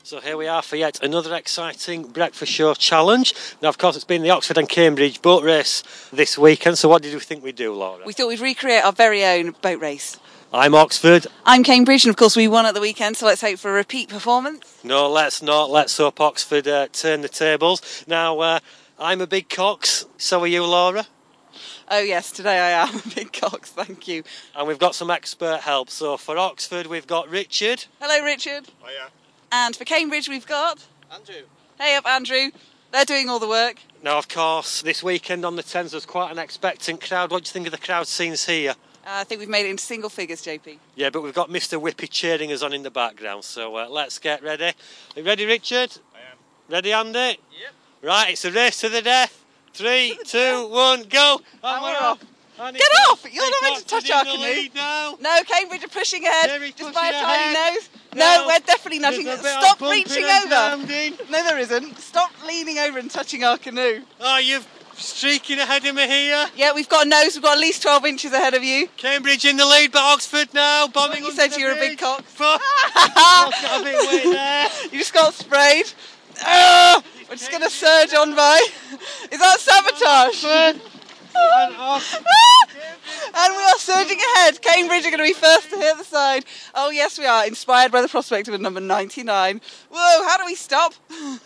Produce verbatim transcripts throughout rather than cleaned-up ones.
So here we are for yet another exciting breakfast show challenge. Now, of course, it's been the Oxford and Cambridge boat race this weekend. So what did we think we'd do, Laura? We thought we'd recreate our very own boat race. I'm Oxford. I'm Cambridge, and of course we won at the weekend, so let's hope for a repeat performance. No, let's not. Let's hope Oxford uh, turn the tables. Now, uh, I'm a big cox. So are you, Laura? Oh yes, today I am a big cox, thank you. And we've got some expert help. So for Oxford, we've got Richard. Hello, Richard. Hiya. And for Cambridge, we've got... Andrew. Hey up, Andrew. They're doing all the work. Now, of course, this weekend on the Thames there's quite an expectant crowd. What do you think of the crowd scenes here? Uh, I think we've made it into single figures, J P. Yeah, but we've got Mister Whippy cheering us on in the background. So uh, let's get ready. Are you ready, Richard? I am. Ready, Andy? Yep. Right, it's a race to the death. Three, two, one, go. And we're we're off. And Get it's- off! You're not meant to it's touch in our the canoe. lead now. No, Cambridge are pushing ahead, Jerry's just by a pushing tiny ahead. nose. No, No, we're definitely nudging. There's a bit of Stop bumping reaching and over. pounding. No, there isn't. Stop leaning over and touching our canoe. Oh, you're streaking ahead of me here. Yeah, we've got a nose. We've got at least twelve inches ahead of you. Cambridge in the lead, but Oxford now. Bombing You under said the you were a big bridge. cock. But- I've got a bit wet there. You just got sprayed. Ah, we're just going to surge on by. Is that sabotage? And off. And we are surging ahead. Cambridge are going to be first to hit the side. Oh, yes, we are. Inspired by the prospect of a number ninety-nine. Whoa, how do we stop?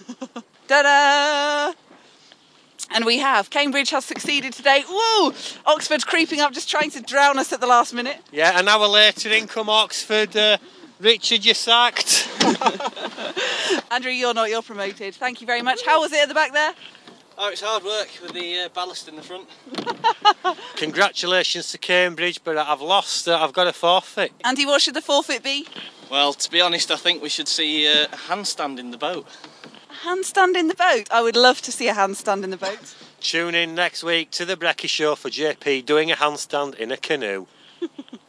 Ta-da! And we have. Cambridge has succeeded today. Woo! Oxford's creeping up, just trying to drown us at the last minute. Yeah, an hour later in come Oxford. Uh, Richard, you're sacked. Andrew, you're not. You're promoted. Thank you very much. How was it at the back there? Oh, it's hard work with the uh, ballast in the front. Congratulations to Cambridge, but I've lost. Uh, I've got a forfeit. Andy, what should the forfeit be? Well, to be honest, I think we should see uh, a handstand in the boat. A handstand in the boat. I would love to see a handstand in the boat. Tune in next week to the Brekkie Show for J P doing a handstand in a canoe.